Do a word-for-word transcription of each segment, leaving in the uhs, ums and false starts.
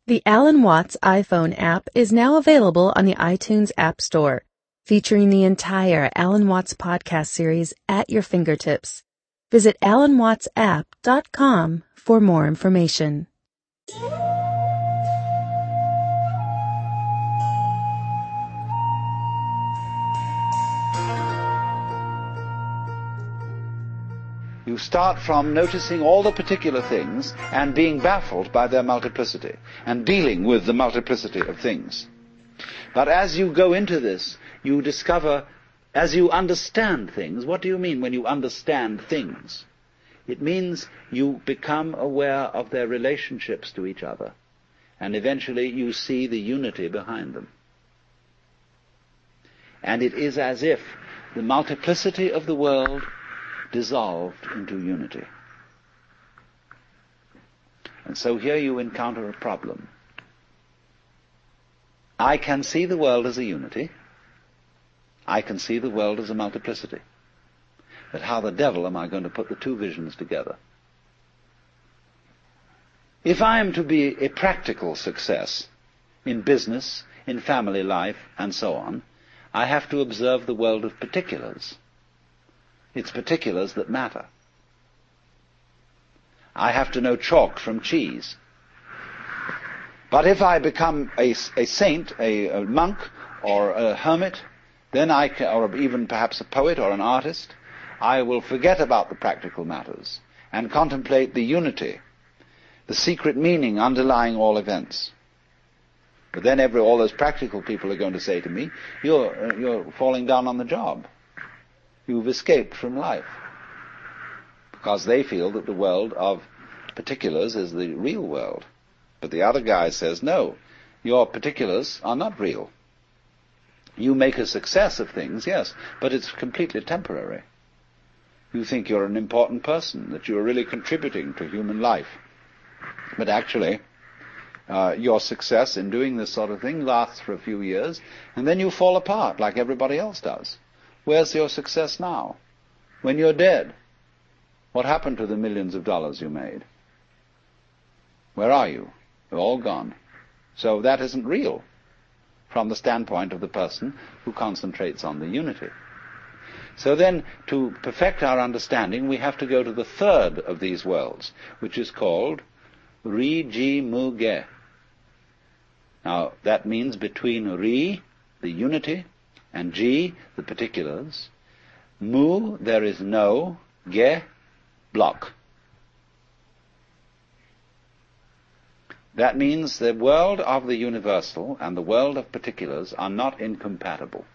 The Alan Watts iPhone app is now available on the iTunes App Store, featuring the entire Alan Watts podcast series at your fingertips. Visit alan watts app dot com for more information. You start from noticing all the particular things and being baffled by their multiplicity and dealing with the multiplicity of things. But as you go into this, you discover, as you understand things, what do you mean when you understand things? It means you become aware of their relationships to each other, and eventually you see the unity behind them. And it is as if the multiplicity of the world dissolved into unity. And so here you encounter a problem. I can see the world as a unity. I can see the world as a multiplicity. But how the devil am I going to put the two visions together? If I am to be a practical success in business, in family life, and so on, I have to observe the world of particulars. It's particulars that matter. I have to know chalk from cheese. But if I become a, a saint, a, a monk, or a hermit, then I can, or even perhaps a poet or an artist, I will forget about the practical matters and contemplate the unity, the secret meaning underlying all events. But then every, all those practical people are going to say to me, you're, uh, you're falling down on the job. You've escaped from life. Because they feel that the world of particulars is the real world. But the other guy says, no, your particulars are not real. You make a success of things, yes, but it's completely temporary. You think you're an important person, that you're really contributing to human life. But actually, uh, your success in doing this sort of thing lasts for a few years, and then you fall apart like everybody else does. Where's your success now? When you're dead, what happened to the millions of dollars you made? Where are you? They're all gone. So that isn't real from the standpoint of the person who concentrates on the unity. So then, to perfect our understanding, we have to go to the third of these worlds, which is called Ri Ji Mu Ge. Now, that means between Ri, the unity, and Ji, the particulars. Mu, there is no. Ge, block. That means the world of the universal and the world of particulars are not incompatible.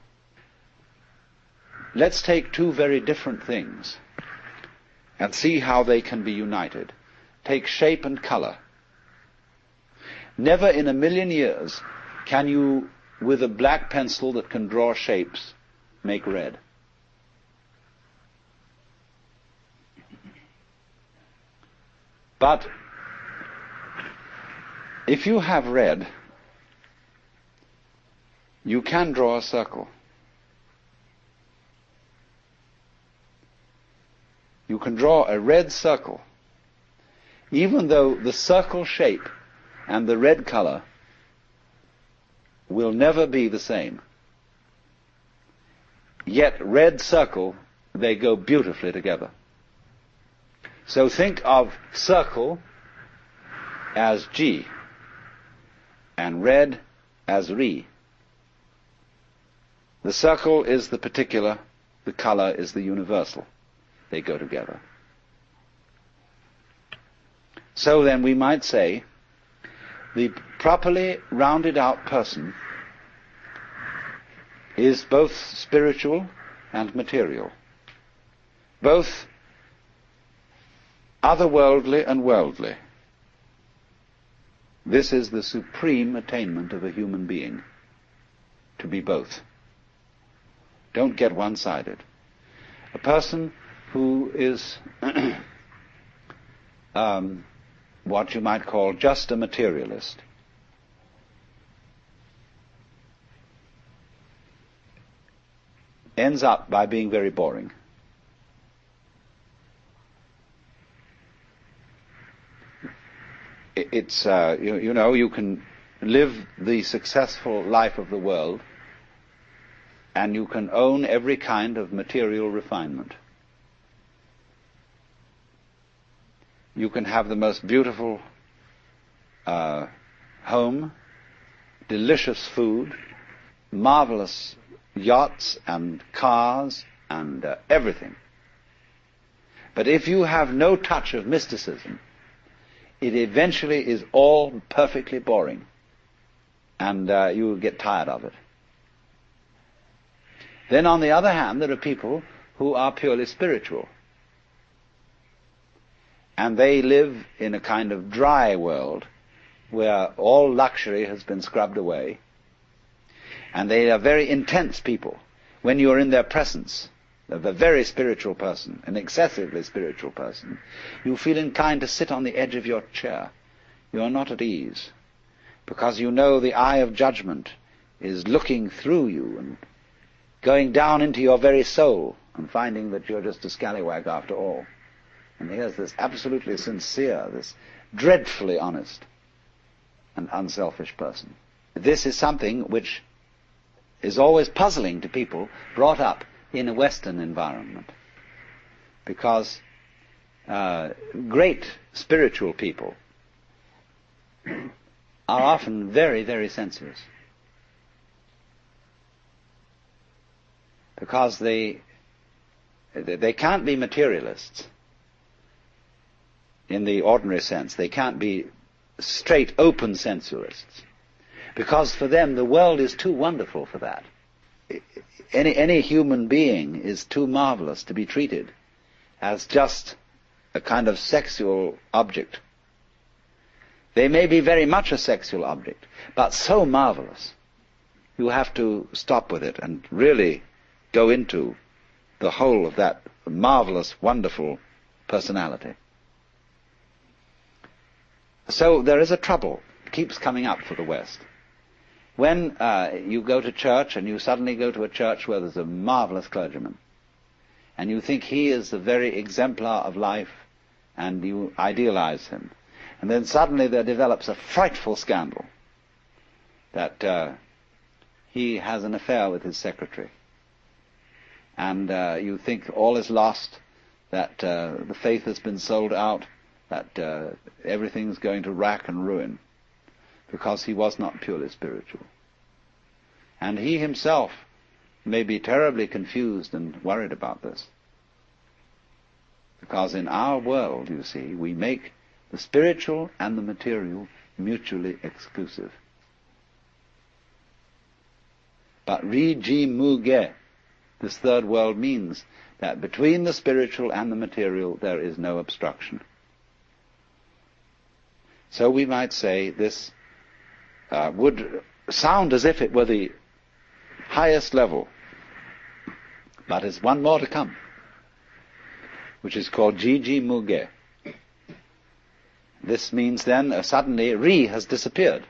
Let's take two very different things and see how they can be united. Take shape and color. Never in a million years can you, with a black pencil that can draw shapes, make red. But if you have red, you can draw a circle. You can draw a red circle, even though the circle shape and the red color will never be the same. Yet red circle, they go beautifully together. So think of circle as Ji and red as Ri. The circle is the particular, the color is the universal. They go together. So then we might say the properly rounded out person is both spiritual and material, both otherworldly and worldly. This is the supreme attainment of a human being, to be both. Don't get one-sided. A person who is um, what you might call just a materialist ends up by being very boring. it's, uh, you, you know, you can live the successful life of the world and you can own every kind of material refinement. You can have the most beautiful uh, home, delicious food, marvelous yachts and cars and uh, everything. But if you have no touch of mysticism, it eventually is all perfectly boring, and uh, you will get tired of it. Then on the other hand, there are people who are purely spiritual, and they live in a kind of dry world where all luxury has been scrubbed away, and they are very intense people. When you are in their presence of a very spiritual person, an excessively spiritual person, you feel inclined to sit on the edge of your chair. You are not at ease, because you know the eye of judgment is looking through you and going down into your very soul and finding that you're just a scallywag after all. And here's this absolutely sincere, this dreadfully honest and unselfish person. This is something which is always puzzling to people brought up in a Western environment, because uh, great spiritual people are often very, very sensuous, because they they can't be materialists in the ordinary sense. They can't be straight, open sensualists, because for them the world is too wonderful for that. Any, any human being is too marvelous to be treated as just a kind of sexual object. They may be very much a sexual object, but so marvelous, you have to stop with it and really go into the whole of that marvelous, wonderful personality. So there is a trouble, it keeps coming up for the West. When uh, you go to church and you suddenly go to a church where there's a marvelous clergyman, and you think he is the very exemplar of life, and you idealize him, and then suddenly there develops a frightful scandal that uh, he has an affair with his secretary, and uh, you think all is lost, that uh, the faith has been sold out, that uh, everything's going to rack and ruin, because he was not purely spiritual. And he himself may be terribly confused and worried about this. Because in our world, you see, we make the spiritual and the material mutually exclusive. But Ri-ji Mu-ge, this third world, means that between the spiritual and the material there is no obstruction. So we might say this Uh, would sound as if it were the highest level, but there's one more to come, which is called Ji-ji Mu-ge. This means then uh, suddenly Ri has disappeared,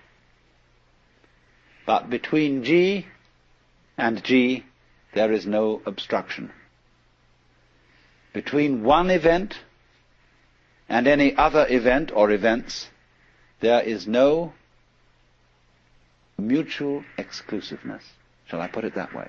but between Ji and Ji there is no obstruction. Between one event and any other event or events there is no mutual exclusiveness. Shall I put it that way?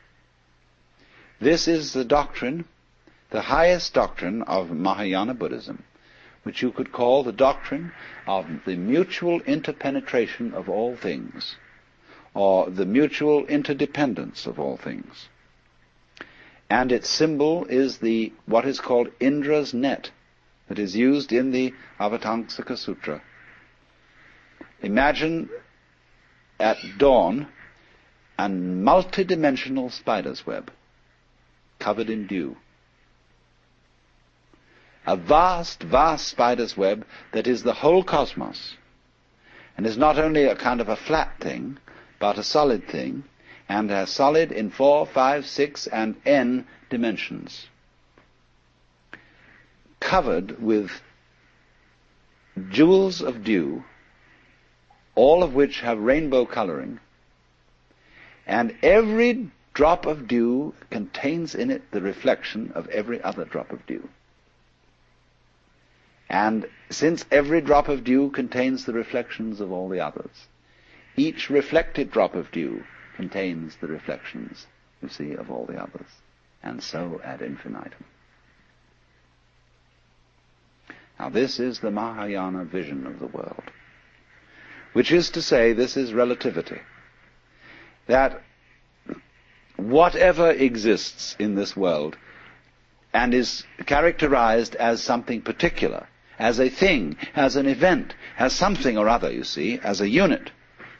This is the doctrine, the highest doctrine of Mahayana Buddhism, which you could call the doctrine of the mutual interpenetration of all things, or the mutual interdependence of all things. And its symbol is the what is called Indra's net, that is used in the Avatamsaka Sutra. Imagine at dawn a multidimensional spider's web covered in dew. A vast, vast spider's web that is the whole cosmos, and is not only a kind of a flat thing, but a solid thing, and are solid in four, five, six, and n dimensions, covered with jewels of dew, all of which have rainbow coloring, and every drop of dew contains in it the reflection of every other drop of dew. And since every drop of dew contains the reflections of all the others, each reflected drop of dew contains the reflections, you see, of all the others. And so ad infinitum. Now this is the Mahayana vision of the world, which is to say, this is relativity. That whatever exists in this world and is characterized as something particular, as a thing, as an event, as something or other, you see, as a unit,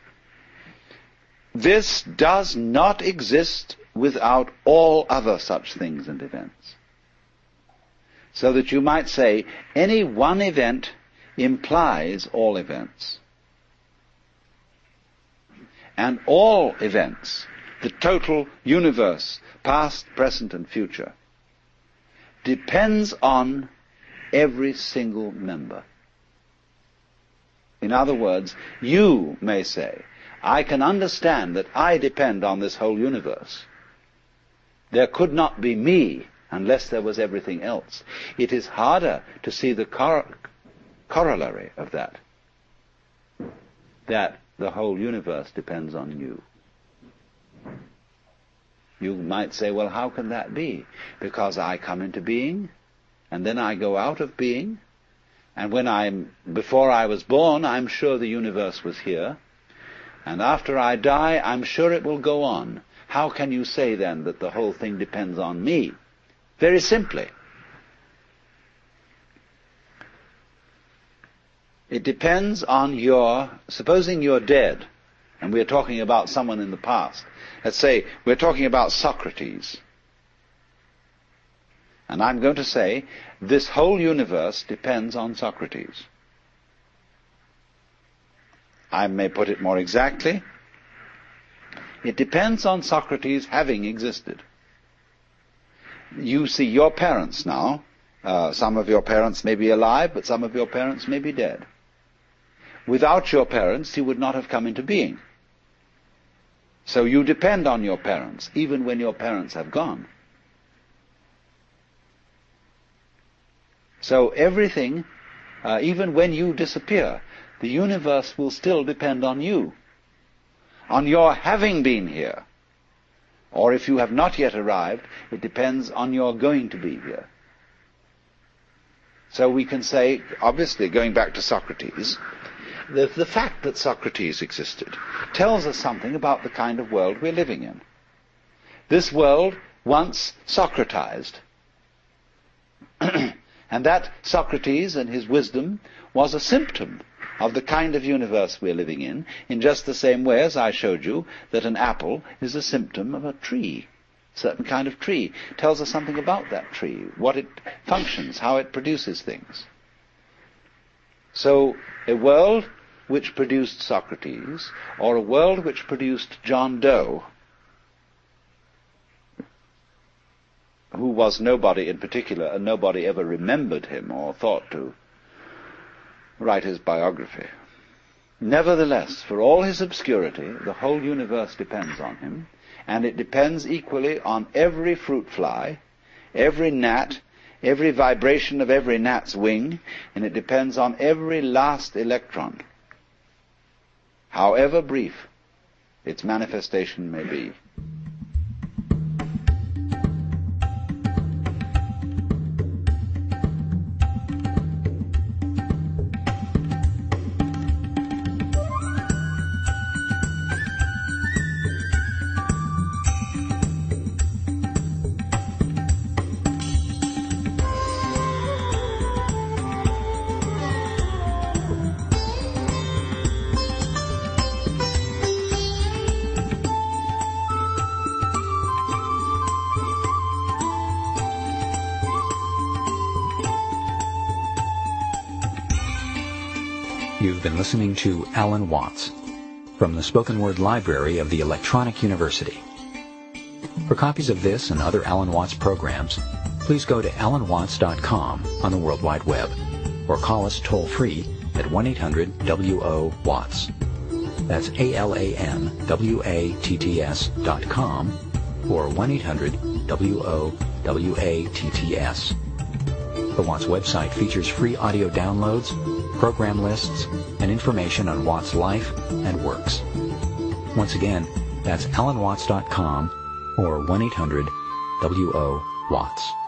this does not exist without all other such things and events. So that you might say any one event implies all events. And all events, the total universe, past, present, and future, depends on every single member. In other words, you may say, I can understand that I depend on this whole universe. There could not be me unless there was everything else. It is harder to see the cor- corollary of that, that the whole universe depends on you. You might say, well, how can that be? Because I come into being, and then I go out of being, and when I'm, before I was born, I'm sure the universe was here, and after I die, I'm sure it will go on. How can you say then that the whole thing depends on me? Very simply, it depends on your, supposing you're dead, and we're talking about someone in the past. Let's say we're talking about Socrates. And I'm going to say, this whole universe depends on Socrates. I may put it more exactly. It depends on Socrates having existed. You see your parents now. Uh, some of your parents may be alive, but some of your parents may be dead. Without your parents, you would not have come into being. So you depend on your parents, even when your parents have gone. So everything, uh, even when you disappear, the universe will still depend on you, on your having been here. Or if you have not yet arrived, it depends on your going to be here. So we can say, obviously, going back to Socrates, the, the fact that Socrates existed tells us something about the kind of world we're living in. This world once Socratized. And that Socrates and his wisdom was a symptom of the kind of universe we're living in, in just the same way as I showed you that an apple is a symptom of a tree. A certain kind of tree tells us something about that tree, what it functions, how it produces things. So a world which produced Socrates, or a world which produced John Doe, who was nobody in particular, and nobody ever remembered him or thought to write his biography. Nevertheless, for all his obscurity, the whole universe depends on him, and it depends equally on every fruit fly, every gnat, every vibration of every gnat's wing, and it depends on every last electron, however brief its manifestation may be. You've been listening to Alan Watts from the Spoken Word Library of the Electronic University. For copies of this and other Alan Watts programs, please go to alan watts dot com on the World Wide Web or call us toll-free at one eight hundred W O Watts. That's A L A N W A T T S dot com or one eight hundred W O W A T T S. The Watts website features free audio downloads, program lists, and information on Watts' life and works. Once again, that's alan watts dot com or one eight hundred W O Watts.